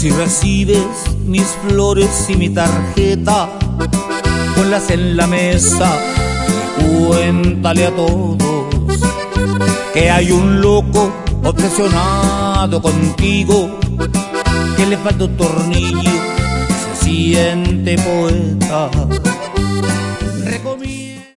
Si recibes mis flores y mi tarjeta, ponlas en la mesa y cuéntale a todos que hay un loco obsesionado contigo, que le falta un tornillo, se siente poeta.